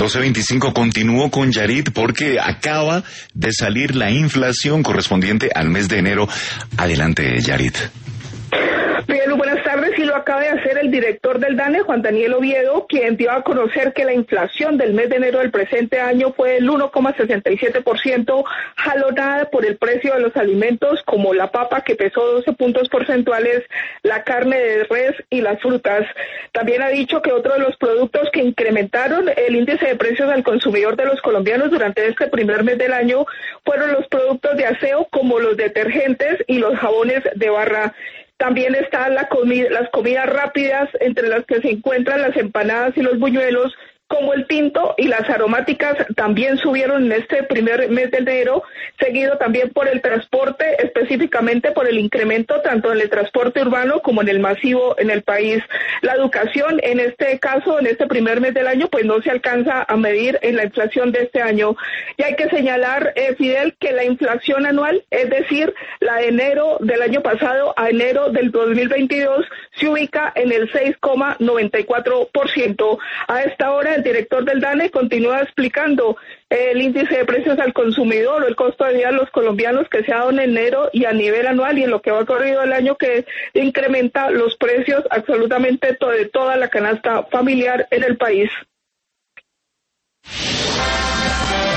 12:25, continúo con Yarit porque acaba de salir la inflación correspondiente al mes de enero. Adelante, Yarit. Bien, buenas tardes. Y lo acaba de hacer el director del DANE, Juan Daniel Oviedo, quien dio a conocer que la inflación del mes de enero del presente año fue del 1,67%, jalonada por el precio de los alimentos como la papa, que pesó 12 puntos porcentuales, la carne de res y las frutas. También ha dicho que otro de los productos que incrementaron el índice de precios al consumidor de los colombianos durante este primer mes del año fueron los productos de aseo como los detergentes y los jabones de barra. También están las comidas rápidas, entre las que se encuentran las empanadas y los buñuelos, como el tinto, y las aromáticas también subieron en este primer mes de enero, seguido también por el transporte, específicamente por el incremento tanto en el transporte urbano como en el masivo en el país. La educación, en este caso, en este primer mes del año, pues no se alcanza a medir en la inflación de este año. Y hay que señalar, Fidel, que la inflación anual, es decir, la de enero del año pasado a enero del 2022, se ubica en el 6,94%. A esta hora, el director del DANE continúa explicando el índice de precios al consumidor o el costo de vida de los colombianos que se ha dado en enero y a nivel anual y en lo que va corrido el año, que incrementa los precios absolutamente de toda la canasta familiar en el país.